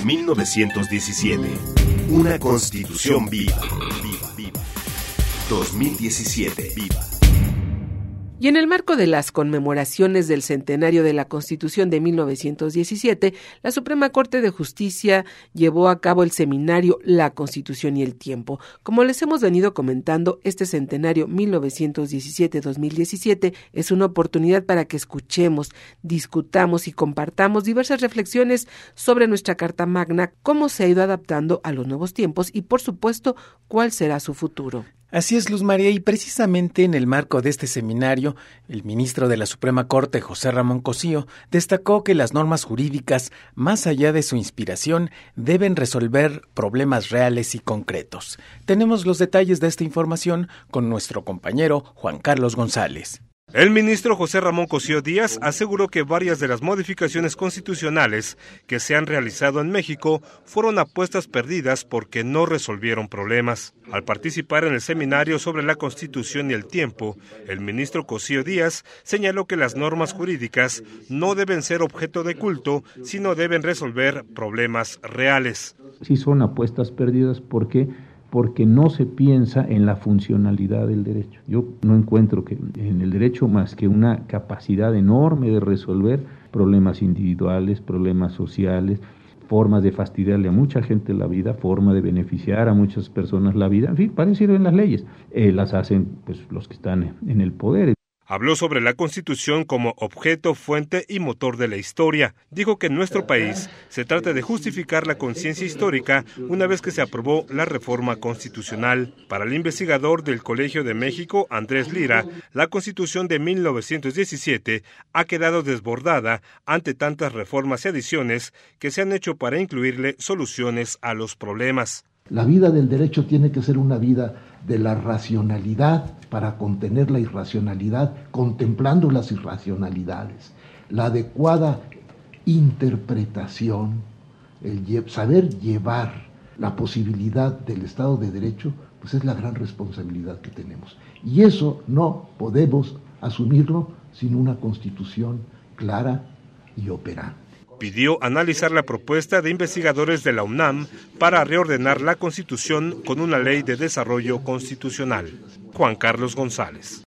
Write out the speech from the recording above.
1917. Una constitución viva. 2017. Viva. Y en el marco de las conmemoraciones del centenario de la Constitución de 1917, la Suprema Corte de Justicia llevó a cabo el seminario La Constitución y el Tiempo. Como les hemos venido comentando, este centenario 1917-2017 es una oportunidad para que escuchemos, discutamos y compartamos diversas reflexiones sobre nuestra Carta Magna, cómo se ha ido adaptando a los nuevos tiempos y, por supuesto, cuál será su futuro. Así es, Luz María, y precisamente en el marco de este seminario, el ministro de la Suprema Corte, José Ramón Cosío, destacó que las normas jurídicas, más allá de su inspiración, deben resolver problemas reales y concretos. Tenemos los detalles de esta información con nuestro compañero Juan Carlos González. El ministro José Ramón Cosío Díaz aseguró que varias de las modificaciones constitucionales que se han realizado en México fueron apuestas perdidas porque no resolvieron problemas. Al participar en el seminario sobre la Constitución y el tiempo, el ministro Cosío Díaz señaló que las normas jurídicas no deben ser objeto de culto, sino deben resolver problemas reales. Sí son apuestas perdidas porque no se piensa en la funcionalidad del derecho. Yo no encuentro que en el derecho más que una capacidad enorme de resolver problemas individuales, problemas sociales, formas de fastidiarle a mucha gente la vida, forma de beneficiar a muchas personas la vida, en fin, parecido en las leyes. Las hacen pues los que están en el poder. Habló sobre la Constitución como objeto, fuente y motor de la historia. Dijo que en nuestro país se trata de justificar la conciencia histórica una vez que se aprobó la reforma constitucional. Para el investigador del Colegio de México, Andrés Lira, la Constitución de 1917 ha quedado desbordada ante tantas reformas y adiciones que se han hecho para incluirle soluciones a los problemas. La vida del derecho tiene que ser una vida de la racionalidad para contener la irracionalidad, contemplando las irracionalidades, la adecuada interpretación, el saber llevar la posibilidad del Estado de Derecho, pues es la gran responsabilidad que tenemos. Y eso no podemos asumirlo sin una Constitución clara y operante. Pidió analizar la propuesta de investigadores de la UNAM para reordenar la Constitución con una ley de desarrollo constitucional. Juan Carlos González.